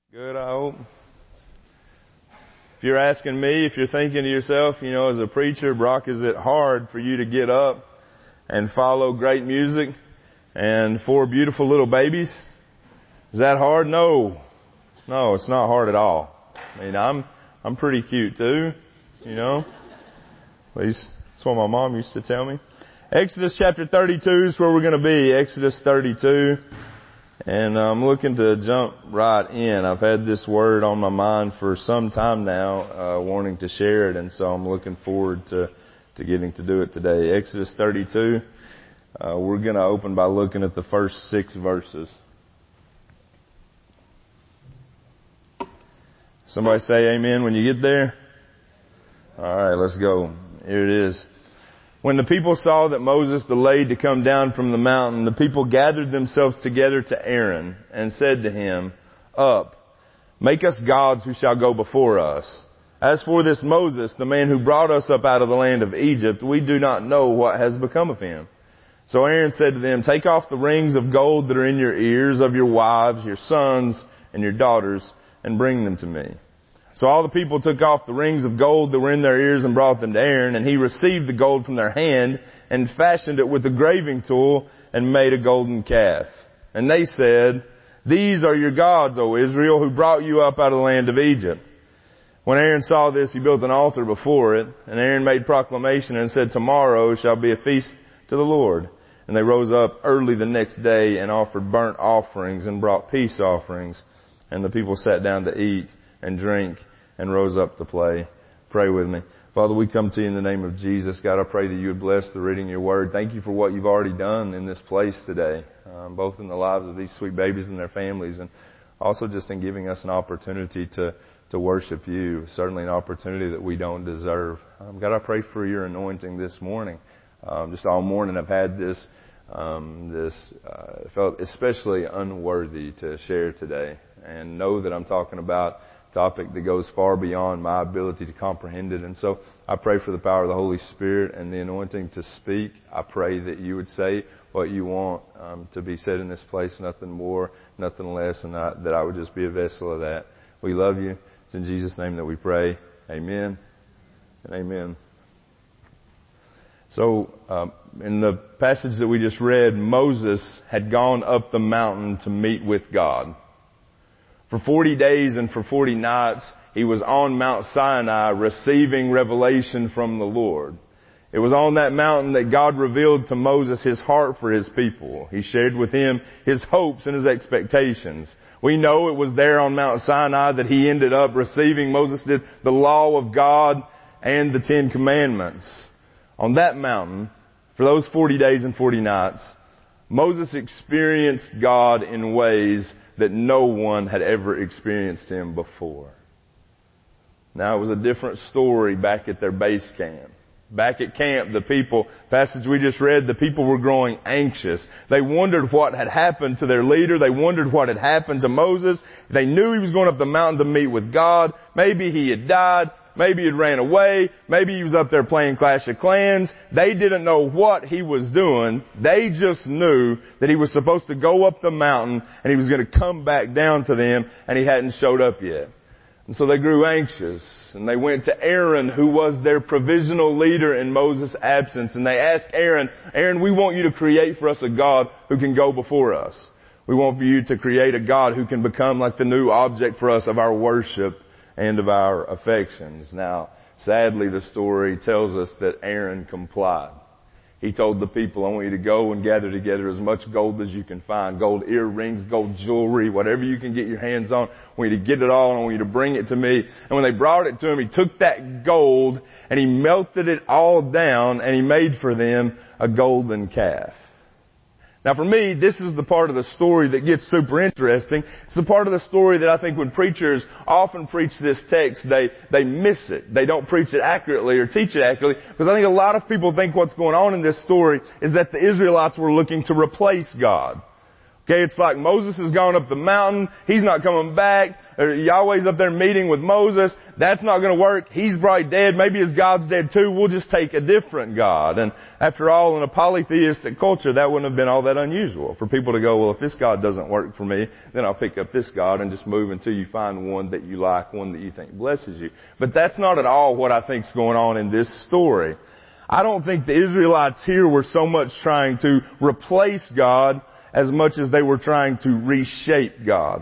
Good, I hope. If you're asking me, if you're thinking to yourself, as a preacher, Brock, is it hard for you to get up and follow great music and four beautiful little babies? Is that hard? No. No, it's not hard at all. I mean, I'm pretty cute too, At least that's what my mom used to tell me. Exodus chapter 32 is where we're going to be. Exodus 32. And I'm looking to jump right in. I've had this word on my mind for some time now, wanting to share it, and so I'm looking forward to getting to do it today. Exodus 32. We're going to open by looking at the first 6 verses. Somebody say amen when you get there. All right, let's go. Here it is. When the people saw that Moses delayed to come down from the mountain, the people gathered themselves together to Aaron and said to him, "Up, make us gods who shall go before us. As for this Moses, the man who brought us up out of the land of Egypt, we do not know what has become of him." So Aaron said to them, "Take off the rings of gold that are in your ears of your wives, your sons, and your daughters, and bring them to me." So all the people took off the rings of gold that were in their ears and brought them to Aaron, and he received the gold from their hand and fashioned it with a graving tool and made a golden calf. And they said, "These are your gods, O Israel, who brought you up out of the land of Egypt." When Aaron saw this, he built an altar before it, and Aaron made proclamation and said, "Tomorrow shall be a feast to the Lord." And they rose up early the next day and offered burnt offerings and brought peace offerings. And the people sat down to eat and drink and rose up to play. Pray with me. Father, we come to you in the name of Jesus. God, I pray that you would bless the reading of your word. Thank you for what you've already done in this place today, both in the lives of these sweet babies and their families, and also just in giving us an opportunity to worship you, certainly an opportunity that we don't deserve. God, I pray for your anointing this morning. Just all morning I've had this felt especially unworthy to share today, and know that I'm talking about topic that goes far beyond my ability to comprehend it. And so I pray for the power of the Holy Spirit and the anointing to speak. I pray that you would say what you want to be said in this place, nothing more, nothing less, and that I would just be a vessel of that. We love you. It's in Jesus' name that we pray. Amen and amen. So in the passage that we just read, Moses had gone up the mountain to meet with God. For 40 days and for 40 nights, he was on Mount Sinai receiving revelation from the Lord. It was on that mountain that God revealed to Moses his heart for his people. He shared with him his hopes and his expectations. We know it was there on Mount Sinai that he ended up receiving, Moses did, the law of God and the 10 Commandments. On that mountain, for those 40 days and 40 nights, Moses experienced God in ways that no one had ever experienced him before. Now it was a different story back at their base camp. Back at camp, the people, passage we just read, the people were growing anxious. They wondered what had happened to their leader. They wondered what had happened to Moses. They knew he was going up the mountain to meet with God. Maybe he had died. Maybe he ran away. Maybe he was up there playing Clash of Clans. They didn't know what he was doing. They just knew that he was supposed to go up the mountain and he was going to come back down to them, and he hadn't showed up yet. And so they grew anxious, and they went to Aaron, who was their provisional leader in Moses' absence, and they asked Aaron, we want you to create for us a God who can go before us. We want for you to create a God who can become like the new object for us of our worship and of our affections. Now, sadly, the story tells us that Aaron complied. He told the people, "I want you to go and gather together as much gold as you can find. Gold earrings, gold jewelry, whatever you can get your hands on. I want you to get it all, and I want you to bring it to me." And when they brought it to him, he took that gold and he melted it all down, and he made for them a golden calf. Now for me, this is the part of the story that gets super interesting. It's the part of the story that I think when preachers often preach this text, they miss it. They don't preach it accurately or teach it accurately, because I think a lot of people think what's going on in this story is that the Israelites were looking to replace God. Okay, it's like Moses has gone up the mountain. He's not coming back. Yahweh's up there meeting with Moses. That's not going to work. He's probably dead. Maybe his God's dead too. We'll just take a different God. And after all, in a polytheistic culture, that wouldn't have been all that unusual for people to go, well, if this God doesn't work for me, then I'll pick up this God and just move until you find one that you like, one that you think blesses you. But that's not at all what I think's going on in this story. I don't think the Israelites here were so much trying to replace God as much as they were trying to reshape God.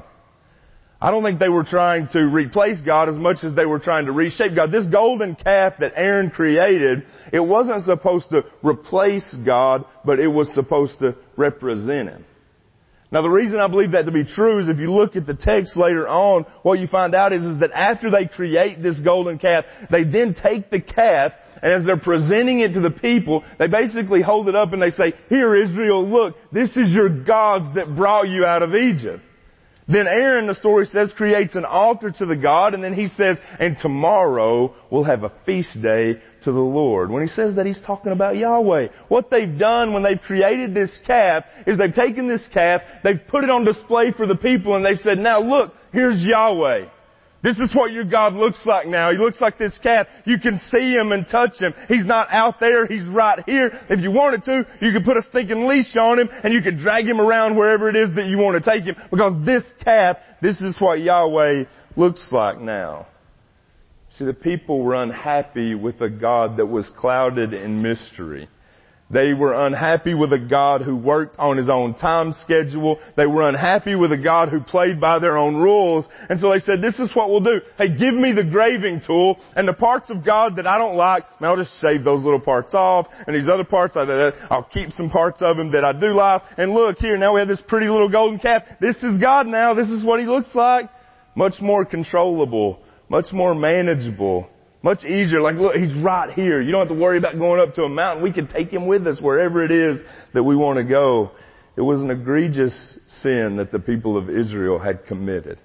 I don't think they were trying to replace God as much as they were trying to reshape God. This golden calf that Aaron created, it wasn't supposed to replace God, but it was supposed to represent Him. Now the reason I believe that to be true is if you look at the text later on, what you find out is that after they create this golden calf, they then take the calf, and as they're presenting it to the people, they basically hold it up and they say, here Israel, look, this is your gods that brought you out of Egypt. Then Aaron, the story says, creates an altar to the God, and then he says, and tomorrow we'll have a feast day to the Lord. When he says that, he's talking about Yahweh. What they've done when they've created this calf is they've taken this calf, they've put it on display for the people, and they've said, now look, here's Yahweh. This is what your God looks like now. He looks like this calf. You can see Him and touch Him. He's not out there. He's right here. If you wanted to, you could put a stinking leash on Him and you could drag Him around wherever it is that you want to take Him. Because this calf, this is what Yahweh looks like now. See, the people were unhappy with a God that was clouded in mystery. They were unhappy with a God who worked on His own time schedule. They were unhappy with a God who played by their own rules. And so they said, this is what we'll do. Hey, give me the graving tool, and the parts of God that I don't like, I'll just shave those little parts off. And these other parts, I'll keep some parts of Him that I do like. And look here, now we have this pretty little golden calf. This is God now. This is what He looks like. Much more controllable. Much more manageable. Much easier. Like, look, He's right here. You don't have to worry about going up to a mountain. We can take Him with us wherever it is that we want to go. It was an egregious sin that the people of Israel had committed.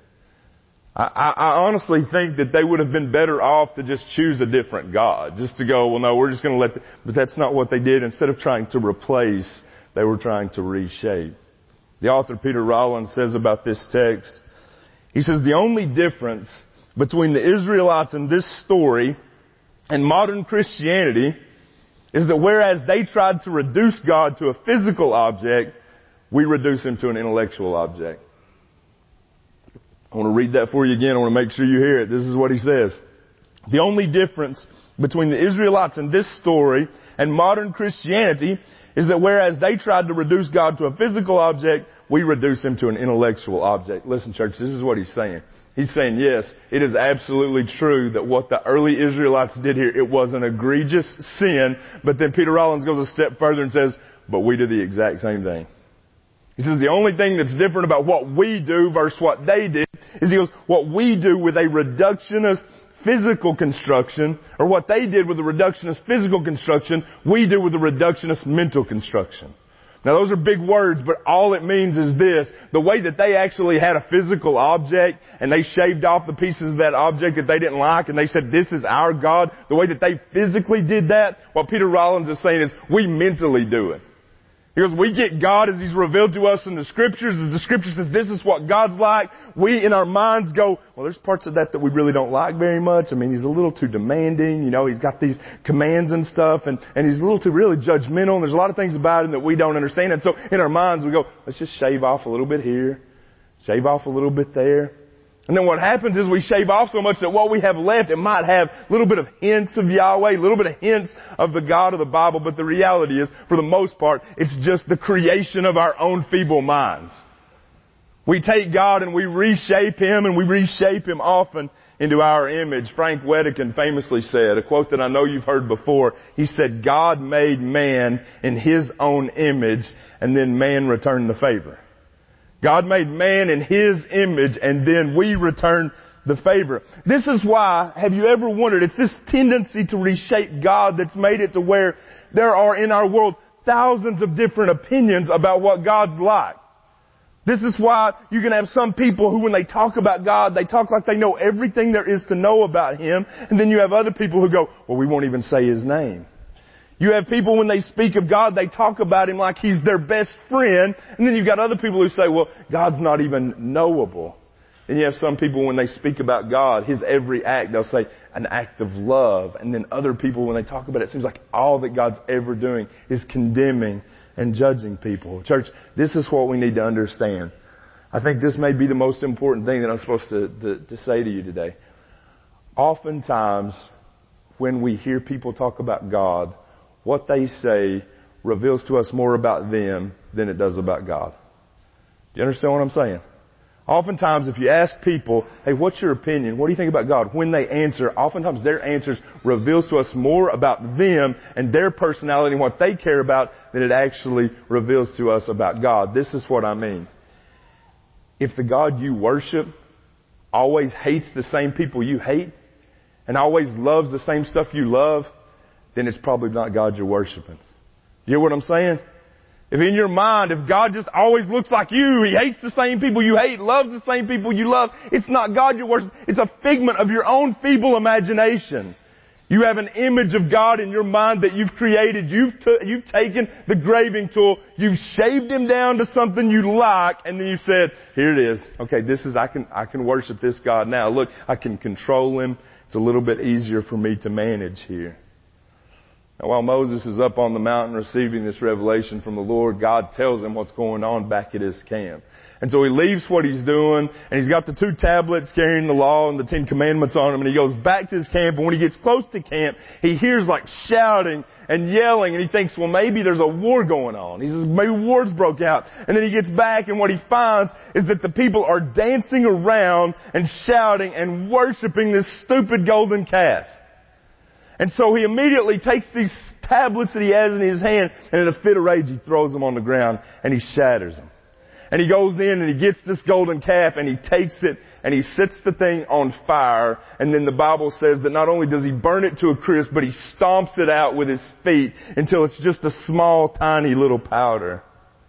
I honestly think that they would have been better off to just choose a different God. Just to go, well, no, we're just going to but that's not what they did. Instead of trying to replace, they were trying to reshape. The author Peter Rollins says about this text, he says, the only difference between the Israelites in this story and modern Christianity is that whereas they tried to reduce God to a physical object, we reduce Him to an intellectual object. I want to read that for you again. I want to make sure you hear it. This is what he says. The only difference between the Israelites in this story and modern Christianity is that whereas they tried to reduce God to a physical object, we reduce Him to an intellectual object. Listen, church, this is what he's saying. He's saying, yes, it is absolutely true that what the early Israelites did here, it was an egregious sin. But then Peter Rollins goes a step further and says, but we do the exact same thing. He says the only thing that's different about what we do versus what they did is he goes, what we do with a reductionist physical construction, or what they did with a reductionist physical construction, we do with a reductionist mental construction. Now those are big words, but all it means is this. The way that they actually had a physical object and they shaved off the pieces of that object that they didn't like and they said, this is our God. The way that they physically did that, what Peter Rollins is saying is, we mentally do it. Because we get God as He's revealed to us in the Scriptures. As the Scripture says, this is what God's like. We in our minds go, well, there's parts of that we really don't like very much. I mean, He's a little too demanding. You know, He's got these commands and stuff. And He's a little too really judgmental. And there's a lot of things about Him that we don't understand. And so in our minds we go, let's just shave off a little bit here. Shave off a little bit there. And then what happens is we shave off so much that what we have left, it might have a little bit of hints of Yahweh, a little bit of hints of the God of the Bible, but the reality is, for the most part, it's just the creation of our own feeble minds. We take God and we reshape Him, and we reshape Him often into our image. Frank Wedekind famously said, a quote that I know you've heard before, he said, God made man in His own image, and then man returned the favor. God made man in His image, and then we return the favor. This is why, have you ever wondered, it's this tendency to reshape God that's made it to where there are in our world thousands of different opinions about what God's like. This is why you can have some people who, when they talk about God, they talk like they know everything there is to know about Him, and then you have other people who go, well, we won't even say His name. You have people when they speak of God, they talk about Him like He's their best friend. And then you've got other people who say, well, God's not even knowable. And you have some people when they speak about God, His every act, they'll say an act of love. And then other people when they talk about it, it seems like all that God's ever doing is condemning and judging people. Church, this is what we need to understand. I think this may be the most important thing that I'm supposed to say to you today. Oftentimes, when we hear people talk about God, what they say reveals to us more about them than it does about God. Do you understand what I'm saying? Oftentimes, if you ask people, hey, what's your opinion? What do you think about God? When they answer, oftentimes their answers reveals to us more about them and their personality and what they care about than it actually reveals to us about God. This is what I mean. If the God you worship always hates the same people you hate and always loves the same stuff you love, then it's probably not God you're worshiping. You hear what I'm saying? If in your mind, if God just always looks like you, He hates the same people you hate, loves the same people you love, it's not God you worship. It's a figment of your own feeble imagination. You have an image of God in your mind that you've created. You've taken the graving tool, you've shaved Him down to something you like, and then you said, here it is. Okay, I can worship this God now. Look, I can control Him. It's a little bit easier for me to manage here. Now, while Moses is up on the mountain receiving this revelation from the Lord, God tells him what's going on back at his camp. And so he leaves what he's doing, and he's got the 2 tablets carrying the law and the 10 commandments on him, and he goes back to his camp, and when he gets close to camp, he hears like shouting and yelling, and he thinks, well, maybe there's a war going on. He says, maybe wars broke out. And then he gets back, and what he finds is that the people are dancing around and shouting and worshiping this stupid golden calf. And so he immediately takes these tablets that he has in his hand, and in a fit of rage, he throws them on the ground, and he shatters them. And he goes in and he gets this golden calf, and he takes it, and he sets the thing on fire. And then the Bible says that not only does he burn it to a crisp, but he stomps it out with his feet until it's just a small, tiny little powder.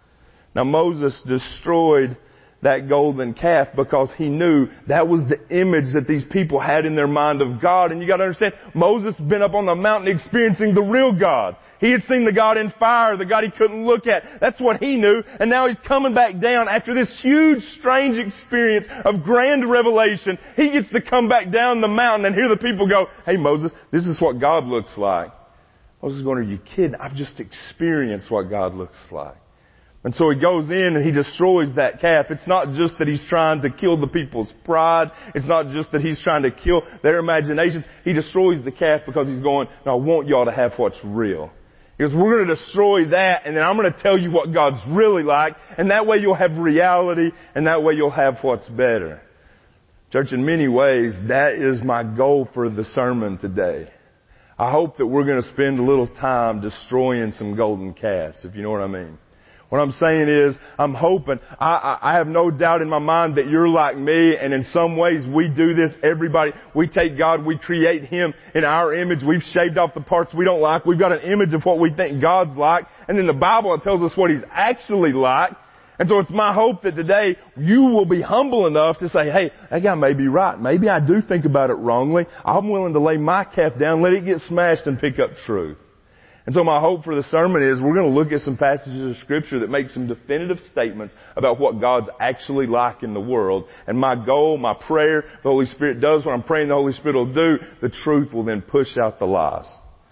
Now Moses destroyed that golden calf because he knew that was the image that these people had in their mind of God. And you got to understand, Moses had been up on the mountain experiencing the real God. He had seen the God in fire, the God he couldn't look at. That's what he knew. And now he's coming back down after this huge, strange experience of grand revelation. He gets to come back down the mountain and hear the people go, hey Moses, this is what God looks like. Moses is going, are you kidding? I've just experienced what God looks like. And so he goes in and he destroys that calf. It's not just that he's trying to kill the people's pride. It's not just that he's trying to kill their imaginations. He destroys the calf because he's going, no, I want y'all to have what's real. He goes, we're going to destroy that, and then I'm going to tell you what God's really like, and that way you'll have reality, and that way you'll have what's better. Church, in many ways, that is my goal for the sermon today. I hope that we're going to spend a little time destroying some golden calves, if you know what I mean. What I'm saying is, I'm hoping, I have no doubt in my mind that you're like me, and in some ways we do this, everybody. We take God, we create Him in our image, we've shaved off the parts we don't like, we've got an image of what we think God's like, and then the Bible tells us what He's actually like. And so it's my hope that today you will be humble enough to say, hey, that guy may be right. Maybe I do think about it wrongly. I'm willing to lay my calf down, let it get smashed, and pick up truth. And so my hope for the sermon is we're going to look at some passages of Scripture that make some definitive statements about what God's actually like in the world. And my goal, my prayer, the Holy Spirit does what I'm praying the Holy Spirit will do. The truth will then push out the lies.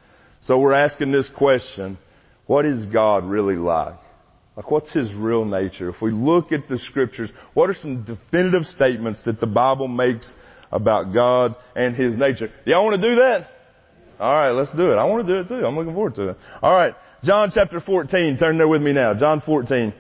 So we're asking this question, what is God really like? Like, what's His real nature? If we look at the Scriptures, what are some definitive statements that the Bible makes about God and His nature? Do y'all want to do that? All right, let's do it. I want to do it too. I'm looking forward to it. All right, John chapter 14. Turn there with me now. John 14.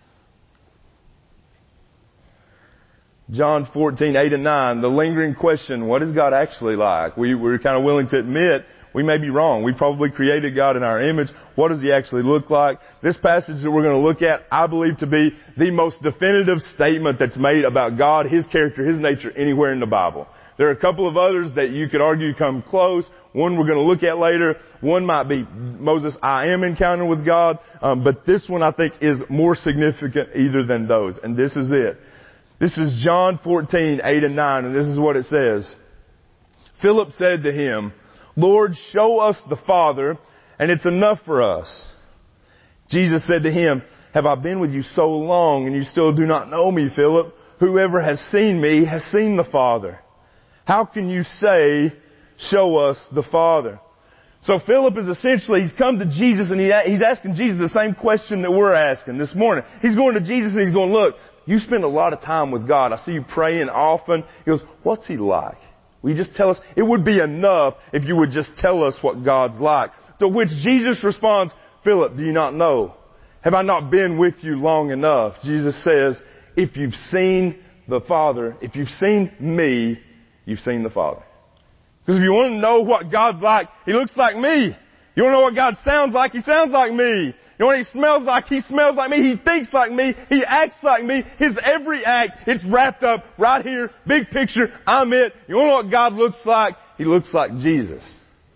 John 14, 8 and 9. The lingering question, what is God actually like? We're kind of willing to admit we may be wrong. We probably created God in our image. What does He actually look like? This passage that we're going to look at, I believe to be the most definitive statement that's made about God, His character, His nature anywhere in the Bible. There are a couple of others that you could argue come close. One we're going to look at later. One might be Moses' I am encounter with God. But this one I think is more significant either than those. And this is it. This is John 14, 8 and 9. And this is what it says. Philip said to Him, Lord, show us the Father, and it's enough for us. Jesus said to him, have I been with you so long and you still do not know me, Philip? Whoever has seen me has seen the Father. How can you say, show us the Father? So Philip is essentially, he's come to Jesus and he's asking Jesus the same question that we're asking this morning. He's going to Jesus and he's going, look, you spend a lot of time with God. I see you praying often. He goes, what's He like? Will you just tell us? It would be enough if you would just tell us what God's like. To which Jesus responds, Philip, do you not know? Have I not been with you long enough? Jesus says, if you've seen the Father, if you've seen me, you've seen the Father. Because if you want to know what God's like, He looks like me. You want to know what God sounds like? He sounds like me. You know what He smells like? He smells like me. He thinks like me. He acts like me. His every act, it's wrapped up right here. Big picture. I'm it. You want to know what God looks like? He looks like Jesus.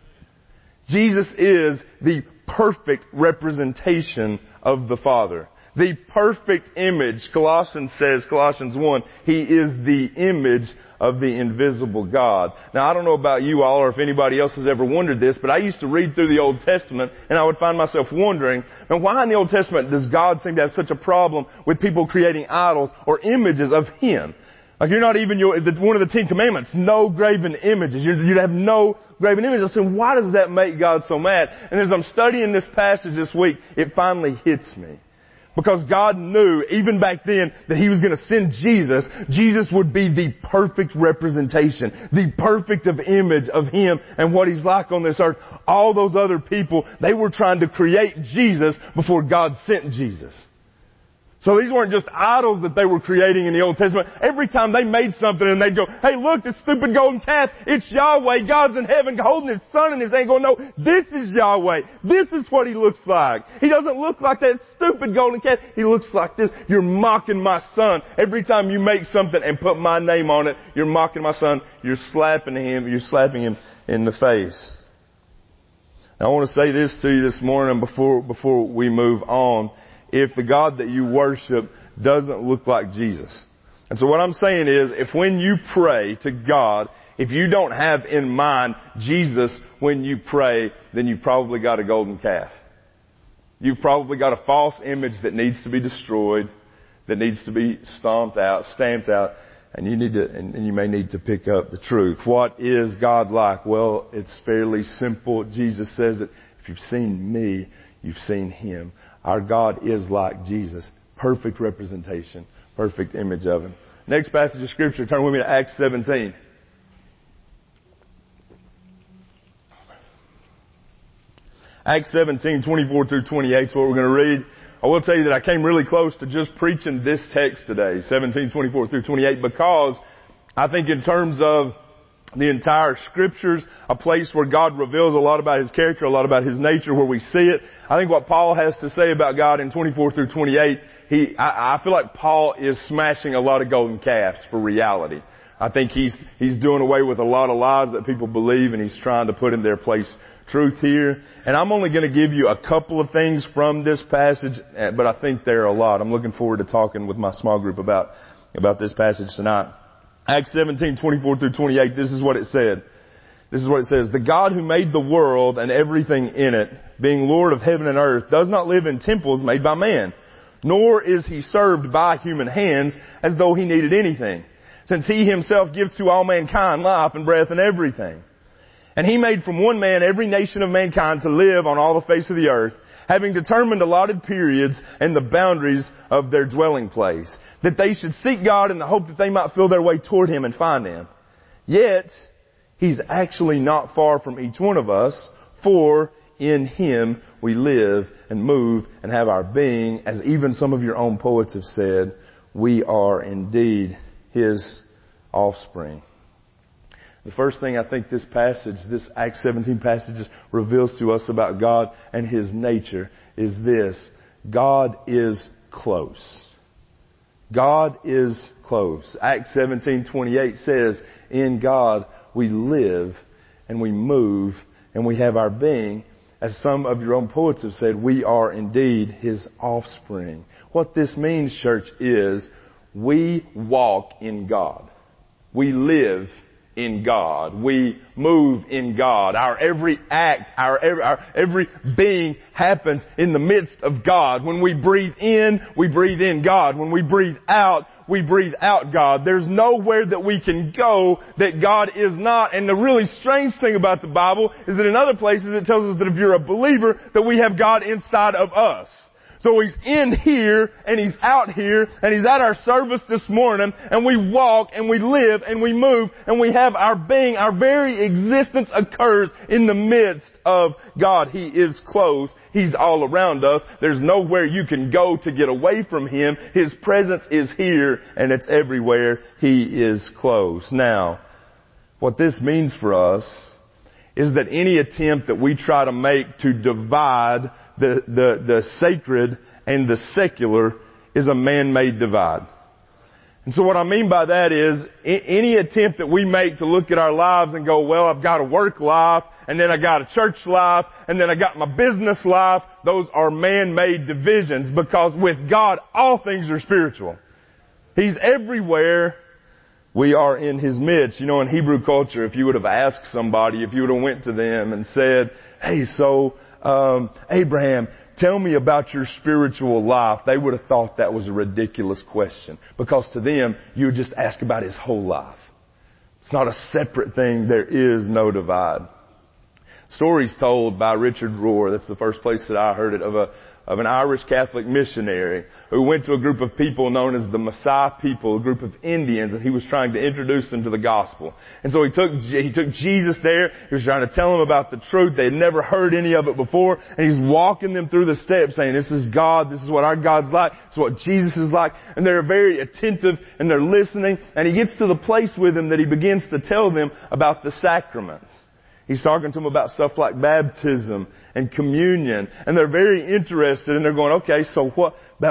Jesus is the perfect representation of the Father. The perfect image. Colossians says, Colossians 1, He is the image of the invisible God. Now I don't know about you all or if anybody else has ever wondered this, but I used to read through the Old Testament and I would find myself wondering, now why in the Old Testament does God seem to have such a problem with people creating idols or images of Him? Like you're not even one of the 10 Commandments, no graven images. You'd have no graven images. I said, why does that make God so mad? And as I'm studying this passage this week, it finally hits me. Because God knew, even back then, that He was going to send Jesus. Jesus would be the perfect representation, the perfect image of Him and what He's like on this earth. All those other people, they were trying to create Jesus before God sent Jesus. So these weren't just idols that they were creating in the Old Testament. Every time they made something and they'd go, hey look, this stupid golden calf, it's Yahweh. God's in heaven holding His son in His hand going, no, this is Yahweh. This is what He looks like. He doesn't look like that stupid golden calf. He looks like this. You're mocking my son. Every time you make something and put my name on it, you're mocking my son. You're slapping him in the face. Now I want to say this to you this morning before we move on. If the God that you worship doesn't look like Jesus. And so what I'm saying is, if when you pray to God, if you don't have in mind Jesus when you pray, then you've probably got a golden calf. You've probably got a false image that needs to be destroyed, that needs to be stamped out, and you may need to pick up the truth. What is God like? Well, it's fairly simple. Jesus says that if you've seen me, you've seen Him. Our God is like Jesus. Perfect representation. Perfect image of Him. Next passage of Scripture, turn with me to Acts 17. Acts 17, 24 through 28 is what we're going to read. I will tell you that I came really close to just preaching this text today, 17, 24 through 28, because I think in terms of the entire Scriptures, a place where God reveals a lot about His character, a lot about His nature, where we see it. I think what Paul has to say about God in 24 through 28, I feel like Paul is smashing a lot of golden calves for reality. I think he's doing away with a lot of lies that people believe, and he's trying to put in their place truth here. And I'm only going to give you a couple of things from this passage, but I think there are a lot. I'm looking forward to talking with my small group about this passage tonight. Acts 17, 24 through 28, this is what it said. This is what it says. The God who made the world and everything in it, being Lord of heaven and earth, does not live in temples made by man, nor is He served by human hands as though He needed anything, since He Himself gives to all mankind life and breath and everything. And He made from one man every nation of mankind to live on all the face of the earth, having determined allotted periods and the boundaries of their dwelling place, that they should seek God in the hope that they might feel their way toward Him and find Him. Yet, He's actually not far from each one of us, for in Him we live and move and have our being, as even some of your own poets have said, we are indeed His offspring. The first thing I think this passage, this Acts 17 passage reveals to us about God and His nature is this. God is close. God is close. Acts 17:28 says, in God we live and we move and we have our being. As some of your own poets have said, we are indeed His offspring. What this means, church, is we walk in God. We live in God. We move in God. Our every act, our every being happens in the midst of God. When we breathe in God. When we breathe out God. There's nowhere that we can go that God is not. And the really strange thing about the Bible is that in other places it tells us that if you're a believer, that we have God inside of us. So He's in here, and He's out here, and He's at our service this morning, and we walk, and we live, and we move, and we have our being, our very existence occurs in the midst of God. He is close. He's all around us. There's nowhere you can go to get away from Him. His presence is here, and it's everywhere. He is close. Now, what this means for us is that any attempt that we try to make to divide the sacred and the secular is a man-made divide. And so what I mean by that is any attempt that we make to look at our lives and go, well, I've got a work life, and then I got a church life, and then I got my business life, those are man-made divisions, because with God, all things are spiritual. He's everywhere. We are in His midst. You know, in Hebrew culture, if you would have asked somebody, if you would have went to them and said, hey, so Abraham, tell me about your spiritual life, they would have thought that was a ridiculous question, because to them, you would just ask about his whole life. It's not a separate thing. There is no divide. Stories told by Richard Rohr, that's the first place that I heard it, of an Irish Catholic missionary who went to a group of people known as the Maasai people, a group of Indians, and he was trying to introduce them to the gospel. And so he took Jesus there. He was trying to tell them about the truth. They had never heard any of it before, and he's walking them through the steps saying, this is God, this is what our God's like, this is what Jesus is like. And they're very attentive, and they're listening, and he gets to the place with them that he begins to tell them about the sacraments. He's talking to them about stuff like baptism and communion, and they're very interested, and they're going, okay, so what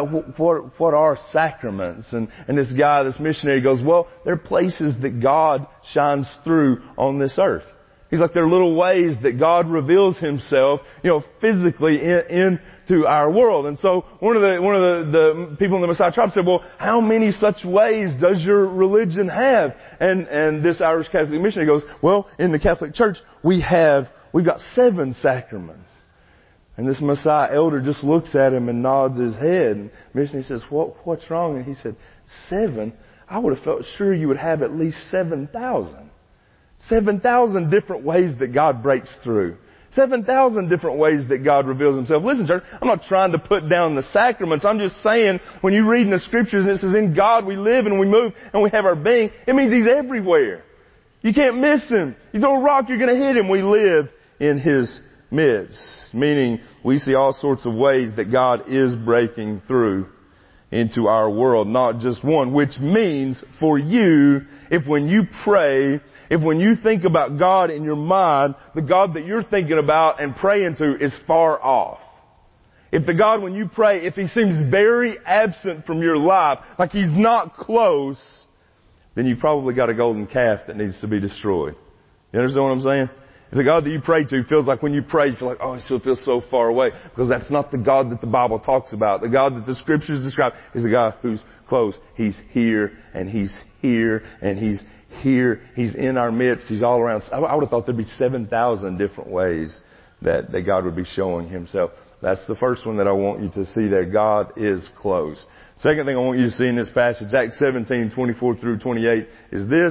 are sacraments? And this guy, this missionary goes, well, they're places that God shines through on this earth. He's like, they're little ways that God reveals Himself, physically into our world. And so one of the people in the Maasai tribe said, well, how many such ways does your religion have? And this Irish Catholic missionary goes, well, in the Catholic Church, we've got 7 sacraments. And this Maasai elder just looks at him and nods his head. And the missionary says, what's wrong? And he said, 7? I would have felt sure you would have at least 7,000. 7,000 different ways that God breaks through. 7,000 different ways that God reveals Himself. Listen, church, I'm not trying to put down the sacraments. I'm just saying, when you read in the Scriptures and it says, in God we live and we move and we have our being, it means He's everywhere. You can't miss Him. You throw a rock, you're going to hit Him. We live in His midst. Meaning, we see all sorts of ways that God is breaking through into our world, not just one, which means for you, if when you pray, if when you think about God in your mind, the God that you're thinking about and praying to is far off. If the God, when you pray, if He seems very absent from your life, like He's not close, then you've probably got a golden calf that needs to be destroyed. You understand what I'm saying? If the God that you pray to feels like when you pray, you feel like, oh, He still feels so far away. Because that's not the God that the Bible talks about. The God that the Scriptures describe is a God who's close. He's here, and He's here, and He's here. He's in our midst. He's all around. I would have thought there'd be 7,000 different ways that God would be showing Himself. That's the first one that I want you to see there. God is close. Second thing I want you to see in this passage, Acts 17, 24 through 28, is this.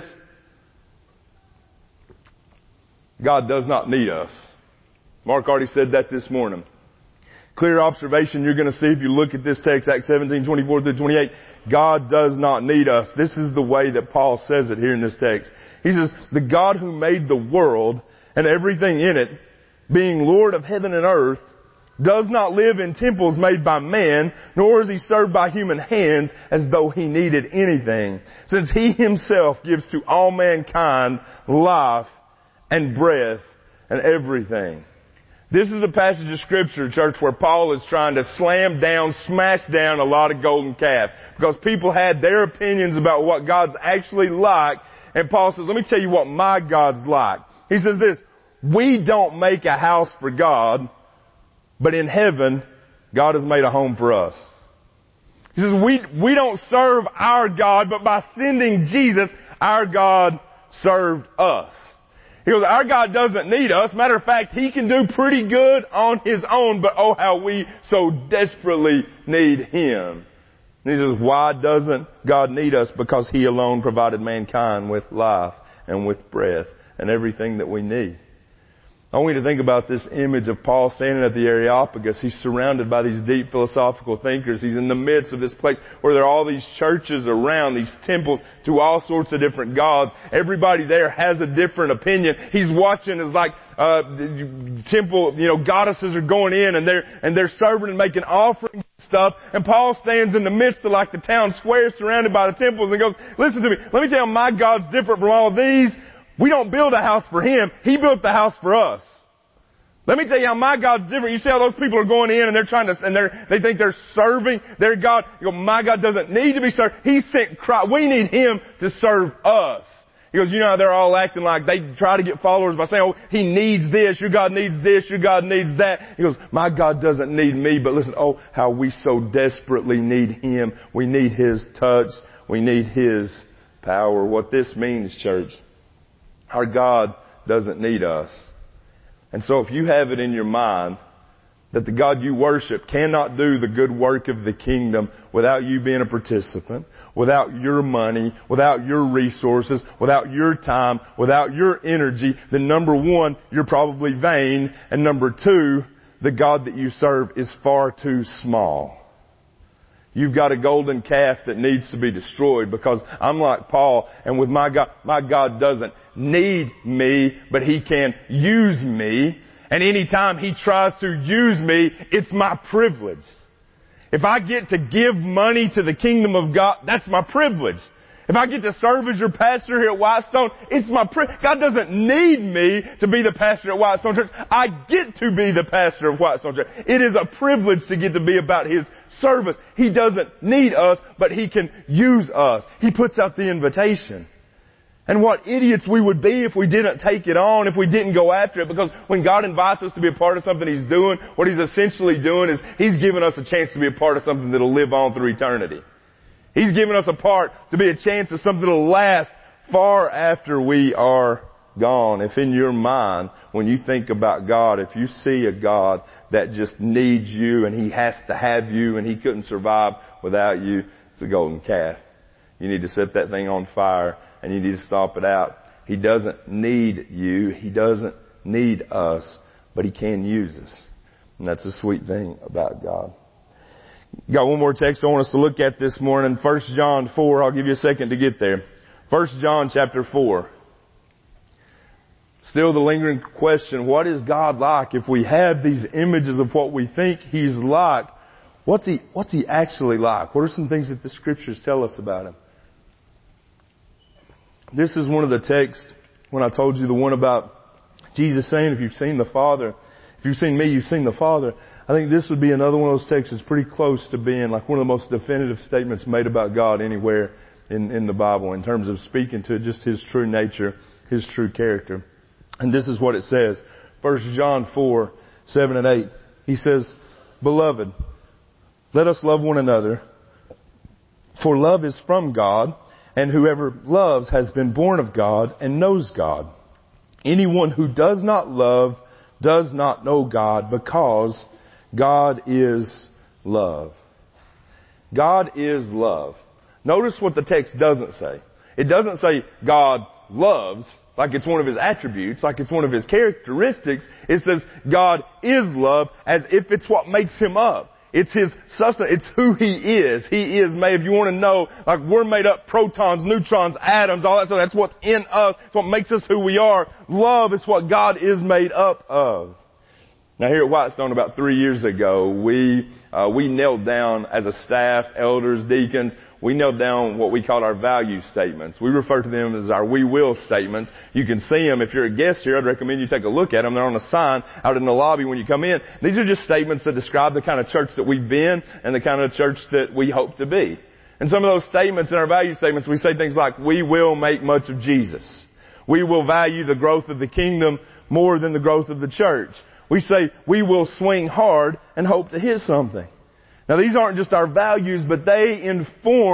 God does not need us. Mark already said that this morning. Clear observation you're going to see if you look at this text, Acts 17, 24 through 28. God does not need us. This is the way that Paul says it here in this text. He says, the God who made the world and everything in it, being Lord of heaven and earth, does not live in temples made by man, nor is He served by human hands as though He needed anything, since He Himself gives to all mankind life and breath and everything. This is a passage of Scripture, church, where Paul is trying to smash down a lot of golden calves. Because people had their opinions about what God's actually like. And Paul says, let me tell you what my God's like. He says this, we don't make a house for God, but in heaven, God has made a home for us. He says, we don't serve our God, but by sending Jesus, our God served us. He goes, our God doesn't need us. Matter of fact, He can do pretty good on His own, but oh, how we so desperately need Him. And he says, why doesn't God need us? Because He alone provided mankind with life and with breath and everything that we need. I want you to think about this image of Paul standing at the Areopagus. He's surrounded by these deep philosophical thinkers. He's in the midst of this place where there are all these churches around, these temples to all sorts of different gods. Everybody there has a different opinion. He's watching as like temple, goddesses are going in and they're serving and making offerings and stuff. And Paul stands in the midst of like the town square surrounded by the temples and goes, listen to me, let me tell you, my God's different from all of these. We don't build a house for Him. He built the house for us. Let me tell you how my God's different. You see how those people are going in and they're trying to, and they think they're serving their God. You go, my God doesn't need to be served. He sent Christ. We need Him to serve us. He goes, how they're all acting like they try to get followers by saying, oh, He needs this, your God needs this, your God needs that. He goes, my God doesn't need me, but listen, oh, how we so desperately need Him. We need His touch. We need His power. What this means, church, our God doesn't need us. And so if you have it in your mind that the God you worship cannot do the good work of the kingdom without you being a participant, without your money, without your resources, without your time, without your energy, then number one, you're probably vain. And number two, the God that you serve is far too small. You've got a golden calf that needs to be destroyed, because I'm like Paul, and with my God doesn't need me, but He can use me. And anytime He tries to use me, it's my privilege. If I get to give money to the kingdom of God, that's my privilege. If I get to serve as your pastor here at Whitestone, it's my privilege. God doesn't need me to be the pastor at Whitestone Church. I get to be the pastor of Whitestone Church. It is a privilege to get to be about His service. He doesn't need us, but He can use us. He puts out the invitation. And what idiots we would be if we didn't take it on, if we didn't go after it. Because when God invites us to be a part of something He's doing, what He's essentially doing is He's giving us a chance to be a part of something that'll live on through eternity. He's given us a part to be a chance of something that'll last far after we are gone. If in your mind, when you think about God, if you see a God that just needs you and He has to have you and He couldn't survive without you, it's a golden calf. You need to set that thing on fire and you need to stomp it out. He doesn't need you. He doesn't need us, but He can use us. And that's the sweet thing about God. Got one more text I want us to look at this morning. 1 John 4. I'll give you a second to get there. 1 John chapter 4. Still the lingering question, what is God like? If we have these images of what we think He's like, what's He actually like? What are some things that the Scriptures tell us about Him? This is one of the texts when I told you the one about Jesus saying, if you've seen the Father, if you've seen me, you've seen the Father. I think this would be another one of those texts that's pretty close to being like one of the most definitive statements made about God anywhere in the Bible in terms of speaking to just His true nature, His true character. And this is what it says. 1 John 4, 7 and 8. He says, Beloved, let us love one another, for love is from God, and whoever loves has been born of God and knows God. Anyone who does not love does not know God, because God is love. God is love. Notice what the text doesn't say. It doesn't say God loves, like it's one of His attributes, like it's one of His characteristics. It says God is love, as if it's what makes Him up. It's His substance. It's who He is. He is made. If you want to know, like we're made up protons, neutrons, atoms, all that stuff. That's what's in us. It's what makes us who we are. Love is what God is made up of. Now here at Whitestone about 3 years ago, we knelt down as a staff, elders, deacons, we knelt down what we call our value statements. We refer to them as our we will statements. You can see them. If you're a guest here, I'd recommend you take a look at them. They're on a sign out in the lobby when you come in. These are just statements that describe the kind of church that we've been and the kind of church that we hope to be. And some of those statements in our value statements, we say things like, we will make much of Jesus. We will value the growth of the kingdom more than the growth of the church. We say we will swing hard and hope to hit something. Now these aren't just our values, but they inform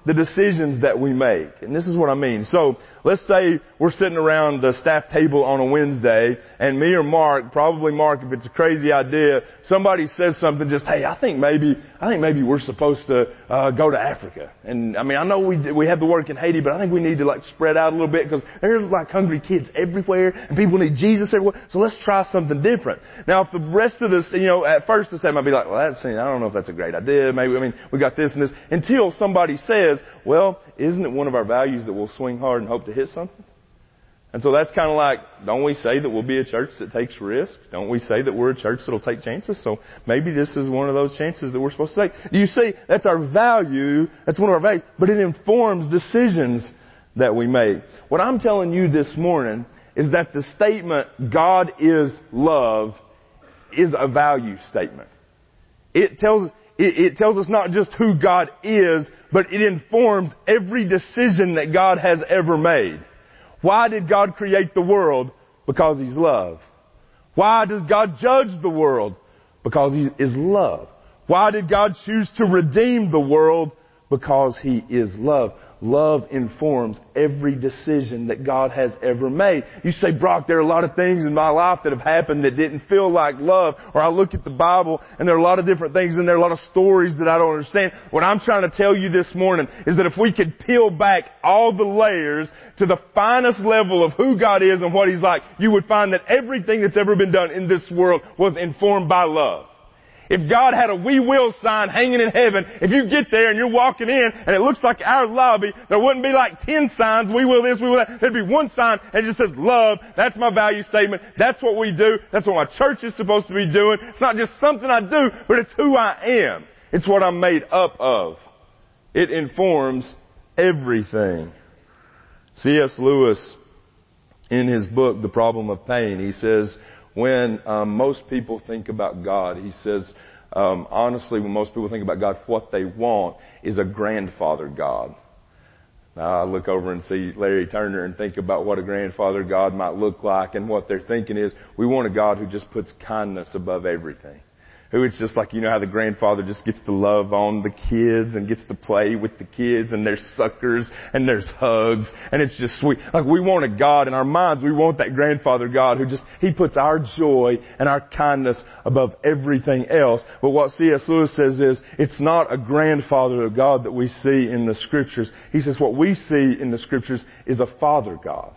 the decisions that we make. And this is what I mean. So let's say we're sitting around the staff table on a Wednesday, and me or Mark, probably Mark if it's a crazy idea, somebody says something just, hey, I think maybe we're supposed to go to Africa. And I mean, I know we have the work in Haiti, but I think we need to like spread out a little bit because there's like hungry kids everywhere and people need Jesus everywhere. So let's try something different. Now, if the rest of this, at first the staff might be like, well, I don't know if that's a great idea. Maybe, we got this and this, until somebody says, well, isn't it one of our values that we'll swing hard and hope to hit something? And so that's kind of like, don't we say that we'll be a church that takes risks? Don't we say that we're a church that'll take chances? So maybe this is one of those chances that we're supposed to take. Do you see? That's our value. That's one of our values. But it informs decisions that we make. What I'm telling you this morning is that the statement, God is love, is a value statement. It tells us not just who God is, but it informs every decision that God has ever made. Why did God create the world? Because He's love. Why does God judge the world? Because He is love. Why did God choose to redeem the world? Because He is love. Love informs every decision that God has ever made. You say, Brock, there are a lot of things in my life that have happened that didn't feel like love. Or I look at the Bible and there are a lot of different things and there are a lot of stories that I don't understand. What I'm trying to tell you this morning is that if we could peel back all the layers to the finest level of who God is and what He's like, you would find that everything that's ever been done in this world was informed by love. If God had a we will sign hanging in heaven, if you get there and you're walking in and it looks like our lobby, there wouldn't be like 10 signs, we will this, we will that. There'd be one sign and it just says love. That's my value statement. That's what we do. That's what my church is supposed to be doing. It's not just something I do, but it's who I am. It's what I'm made up of. It informs everything. C.S. Lewis, in his book, The Problem of Pain, he says, when most people think about God, he says, honestly, when most people think about God, what they want is a grandfather God. Now, I look over and see Larry Turner and think about what a grandfather God might look like, and what they're thinking is, we want a God who just puts kindness above everything. Who it's just like, how the grandfather just gets to love on the kids and gets to play with the kids, and there's suckers and there's hugs and it's just sweet. Like we want a God in our minds, we want that grandfather God who He puts our joy and our kindness above everything else. But what C.S. Lewis says is, it's not a grandfather God that we see in the Scriptures. He says what we see in the Scriptures is a Father God.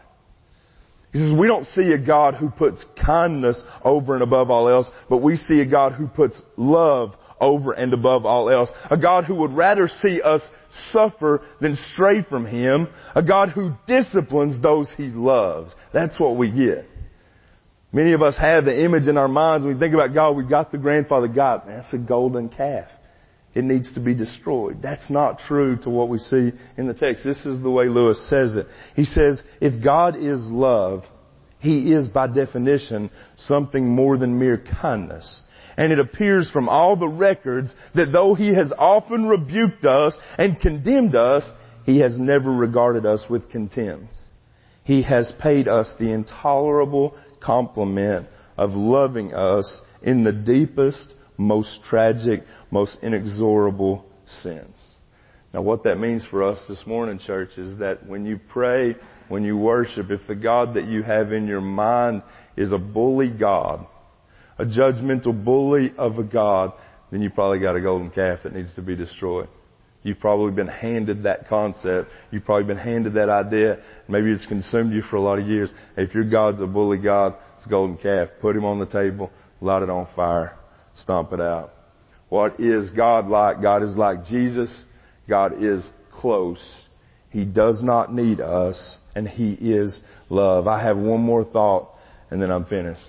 He says we don't see a God who puts kindness over and above all else, but we see a God who puts love over and above all else. A God who would rather see us suffer than stray from Him. A God who disciplines those He loves. That's what we get. Many of us have the image in our minds when we think about God, we've got the grandfather God. Man, that's a golden calf. It needs to be destroyed. That's not true to what we see in the text. This is the way Lewis says it. He says, if God is love, He is by definition something more than mere kindness. And it appears from all the records that though He has often rebuked us and condemned us, He has never regarded us with contempt. He has paid us the intolerable compliment of loving us in the deepest, most tragic, most inexorable sins. Now what that means for us this morning, church, is that when you pray, when you worship, if the God that you have in your mind is a bully God, a judgmental bully of a God, then you probably got a golden calf that needs to be destroyed. You've probably been handed that concept. You've probably been handed that idea. Maybe it's consumed you for a lot of years. If your God's a bully God, it's a golden calf. Put Him on the table, light it on fire, stomp it out. What is God like? God is like Jesus. God is close. He does not need us, and He is love. I have one more thought, and then I'm finished.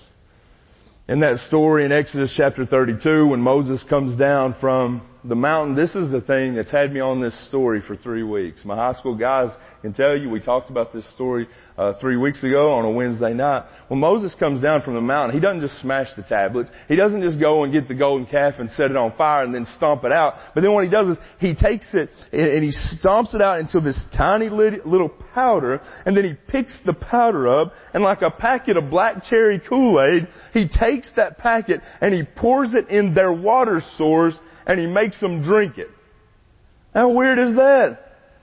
In that story in Exodus chapter 32, when Moses comes down from the mountain, this is the thing that's had me on this story for 3 weeks. My high school guys can tell you, we talked about this story 3 weeks ago on a Wednesday night. When Moses comes down from the mountain, he doesn't just smash the tablets. He doesn't just go and get the golden calf and set it on fire and then stomp it out. But then what he does is he takes it and he stomps it out into this tiny little powder, and then he picks the powder up, and like a packet of black cherry Kool-Aid, he takes that packet and he pours it in their water source and he makes them drink it. How weird is that?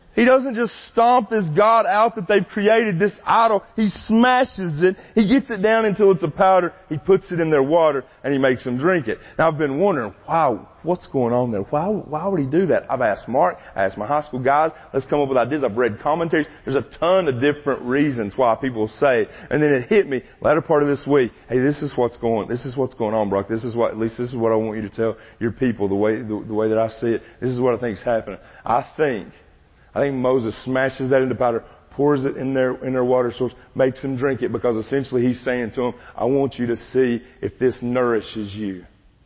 He doesn't just stomp this God out that they've created, this idol. He smashes it. He gets it down until it's a powder. He puts it in their water and he makes them drink it. Now I've been wondering, wow, what's going on there? Why would he do that? I've asked Mark. I asked my high school guys. Let's come up with ideas. I've read commentaries. There's a ton of different reasons why people say it. And then it hit me latter part of this week. Hey, this is what's going on, Brock. This is what I want you to tell your people the way that I see it. This is what I think is happening. I think Moses smashes that into powder, pours it in their water source, makes them drink it, because essentially he's saying to them, I want you to see if this nourishes you.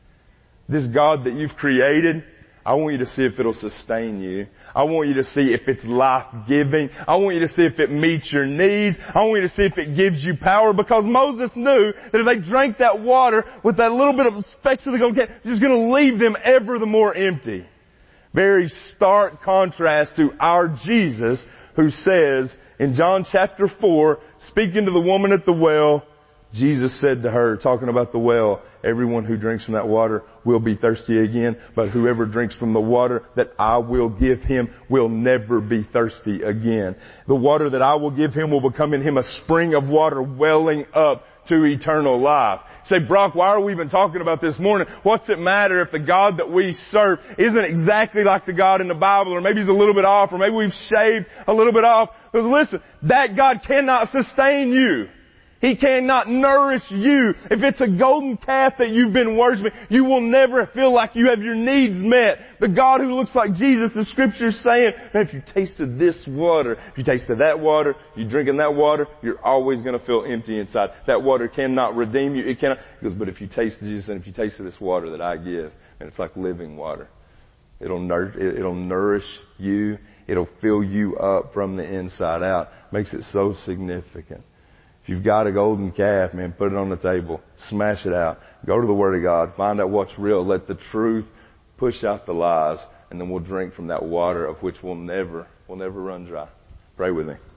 This God that you've created, I want you to see if it'll sustain you. I want you to see if it's life-giving. I want you to see if it meets your needs. I want you to see if it gives you power, because Moses knew that if they drank that water with that little bit of specks of the gold, it's just going to leave them ever the more empty. Very stark contrast to our Jesus, who says in John chapter 4, speaking to the woman at the well, Jesus said to her, talking about the well, everyone who drinks from that water will be thirsty again, but whoever drinks from the water that I will give him will never be thirsty again. The water that I will give him will become in him a spring of water welling up to eternal life. You say, Brock, why are we even talking about this morning? What's it matter if the God that we serve isn't exactly like the God in the Bible, or maybe he's a little bit off, or maybe we've shaved a little bit off? Because listen, that God cannot sustain you. He cannot nourish you. If it's a golden calf that you've been worshiping, you will never feel like you have your needs met. The God who looks like Jesus, the Scripture's saying, man, if you tasted this water, if you tasted that water, you drinking that water, you're always going to feel empty inside. That water cannot redeem you. It cannot. He goes, but if you taste Jesus and if you taste this water that I give, and it's like living water, it'll nourish you. It'll fill you up from the inside out. Makes it so significant. If you've got a golden calf, man, put it on the table. Smash it out. Go to the Word of God. Find out what's real. Let the truth push out the lies. And then we'll drink from that water of which we'll never run dry. Pray with me.